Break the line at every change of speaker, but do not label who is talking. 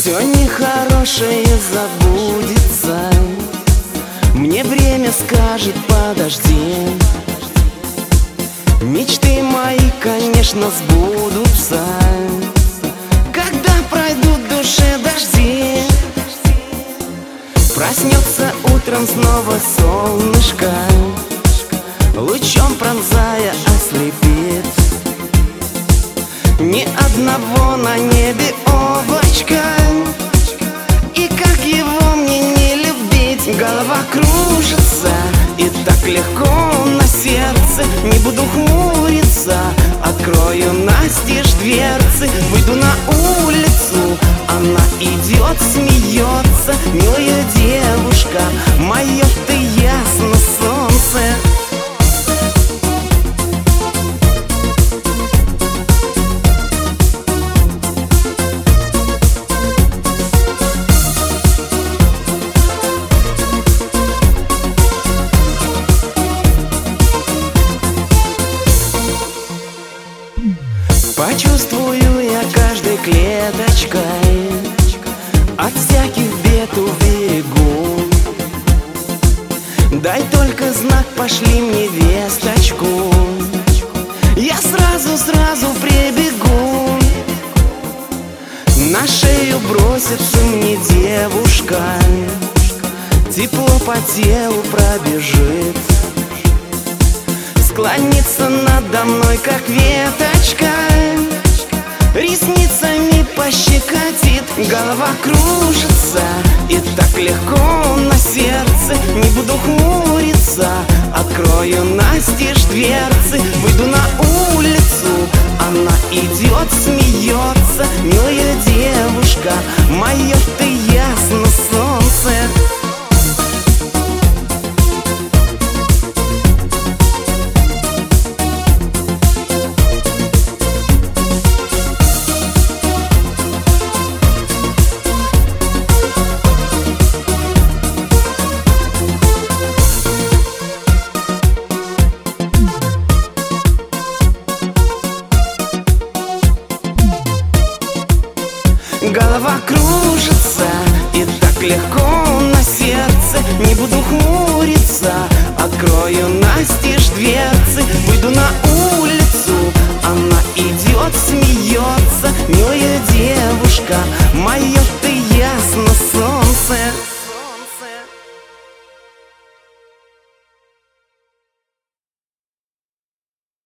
Все нехорошее забудется, мне время скажет подожди. Мечты мои, конечно, сбудутся, когда пройдут в душе дожди. Проснется утром снова солнышко, лучом пронзая ослепит. Ни одного на небе облачка, и как его мне не любить? Голова кружится, и так легко на сердце. Не буду хмуриться, открою настежь дверцы. Выйду на улицу, она идет, смеется. Милая девушка, мое ты ясно солнце. Почувствую я каждой клеточкой, от всяких бед уберегу. Дай только знак, пошли мне весточку, я сразу прибегу. На шею бросится мне девушка, тепло по телу пробежит. Склонится надо мной, как веточка, ресницами пощекотит. Голова кружится, и так легко на сердце. Не буду хмуриться, открою настежь дверцы. Выйду на улицу, она идет, смеется. Милая девушка, мое ты ясно солнце. Голова кружится, и так легко на сердце. Не буду хмуриться, открою настежь дверцы. Выйду на улицу, она идет, смеется. Милая девушка, мое